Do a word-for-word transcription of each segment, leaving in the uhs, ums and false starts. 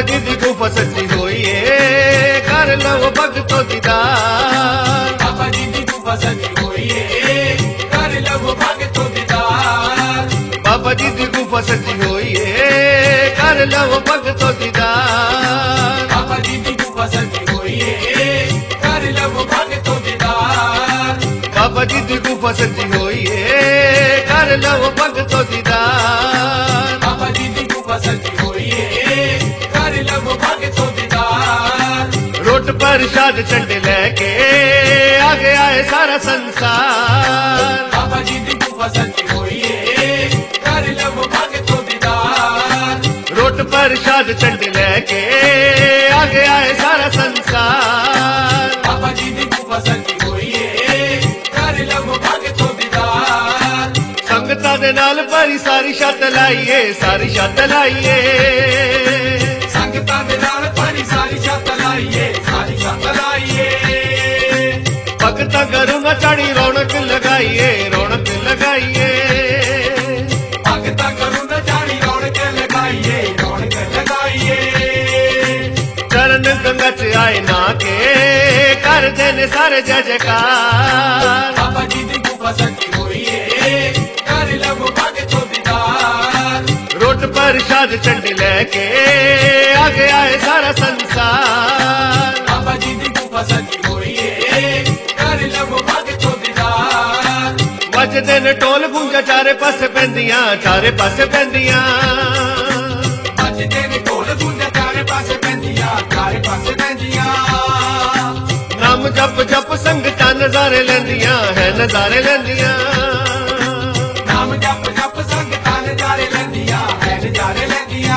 जी दी गुफा सजी होई है कर लो भगतों दीदार। बाबा जी दी गुफा सजी होई है कर लो भगतों दीदार। बाबा जी दी गुफा सजी होई है कर लो भगतों दीदार। बाबा जी दी गुफा सजी होई है कर लो भगतों दीदार। बाबा जी दी गुफा सजी होई है कर लो भगतों दीदार। बाबा जी दी गुफा सजी होई है कर लो भगतों दीदार। रोट प्रसाद चंडे लेके आगे आए सारा संसार। बाबा जी दी गुफा सजी होई है कर लो भगतों दीदार। रोट प्रसाद चंडे लेके आगे आए सारा संसार। बाबा जी दी गुफा सजी होई है कर लो भगतों दीदार। संगतां दे नाल भरी सारी छत लाइए सारी छत लाइए। संगतां दे नाल भरी सारी छत लाइए सारी छत लाइए। भगतां घरों ना चढ़ी रौनक लगाइए रौनक लगाइए। भगतां घरों ना चढ़ी रौनक लगाइए रौनक लगाइए। चरण गंगा च आए ना के कर देने सारे जय जयकार। बाबा जी दी गुफा सजी होई है कर लो भगतों दीदार। रोट प्रसाद चंडे लेके आगे आए सारा संसार। बाबा जी दी गुफा सजी होई है कर लो भगतों दीदार। वजदे ने टोल गूंजा चारे पासे पैंदियां चारे पासे पैंदियां। बजदे ने ढोल गूंजा चारे पासे पैंदियां चारे पासे पैंदियां। नाम जप जप संगतां नजारे लेंदियां है नजारे लेंदियां। नाम जप जप संगतां नजारे लैंदियां है नजारे लैंदियां।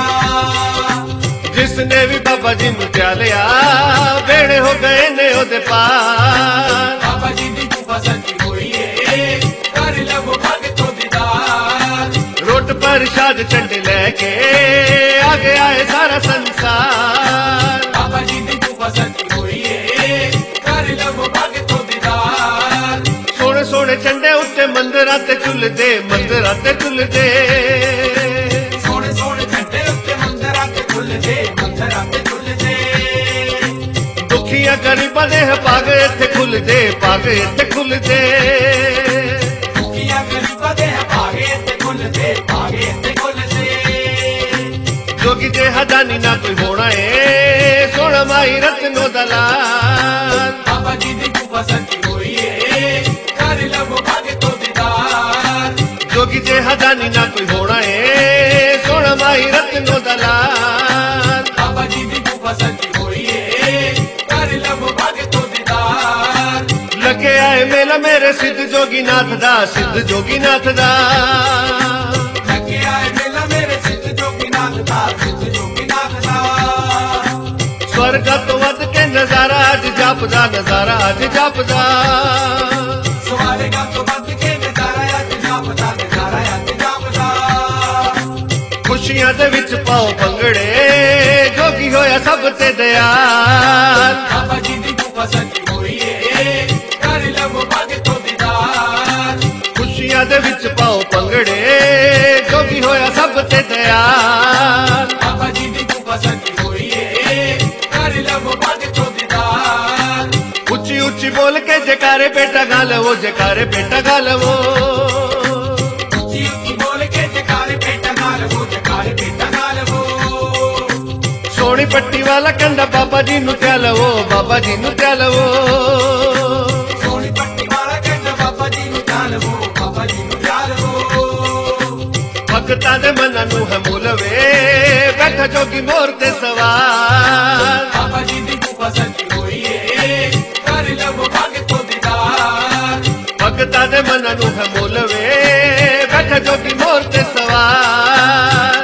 जिसने भी बाबा जी नूं त्यालिया बेड़े हो गए ने ओदे पार। बाबा जी दी गुफा सजी होई है कर लो भगतों दीदार। रोट प्रसाद चंडे लेके आगे आए सारा संसार। बाबा जी दी गुफा सजी होई है कर लो भगतों दीदार। सोने सोने चंडे उत्ते मंदिरां ते झुलदे मंदिरां ते झुलदे। सोने सोने झंडे उत्ते मंदिरां ते झुलदे मंदिरां ते झुलदे। दुखियां गरीबां दे पाग इत्थे खुलदे पाग इत्थे खुलदे। दुखियां गरीबां दे भागे ते खुलदे भागे ते खुलदे। जोगी जे हदानी ना कोई होना है सोना माई रत्नो दलाल। बाबा जी दी गुफा सजी होई है कर लो भगतों दीदार। जोगी जे हदानी ना कोई होना है सोना माई रत्नो दलाल। बाबा जी दी गुफा सजी होई है कर लो भगतों दीदार। लगे आए मेला मेरे सिद्ध जोगी नाथ दा सिद्ध जोगी नाथ दा। लगे आए मेला मेरे सिद्ध जोगी नाथ दा सिद्ध जोगी नाथ दा। स्वर्ग तो वध के नजारा अज जापदा नजारा अज जापदा। स्वर्ग तो वध के नजारा अज जापदा नजारा अज जापदा। खुशियां दे विच पाओ भंगड़े जोगी होया सब ते दयाल। बाबा जी दी गुफा सजी होई है कर लो भगतों दीदार। खुशियां दे विच पाओ भंगड़े जोगी होया सब ते दयाल। बाबा जी दी गुफा सजी होई है कर लो भगतों दीदार। उच्ची उच्ची बोल के जयकारे बेटा गा लवो जयकारे बेटा गा लवो। उच्ची उच्ची बोल के जयकारे बेटा गा लवो जयकारे बेटा गा लवो। सोनी पट्टी वाला कंडा बाबा जी नूं त्या लवो बाबा जी नूं त्या लवो। सोनी पट्टी वाला कंडा बाबा जी नूं त्या लवो बाबा जी नूं त्या लवो। भगतां दे मनां नूं है मूलवे बैठा जोगी मोर ते सवार। बाबा जी दी गुफा सजी होई है कर लो भगतों दीदार। भगतां दे मनां नूं है मूलवे बैठा जोगी मोर ते सवार।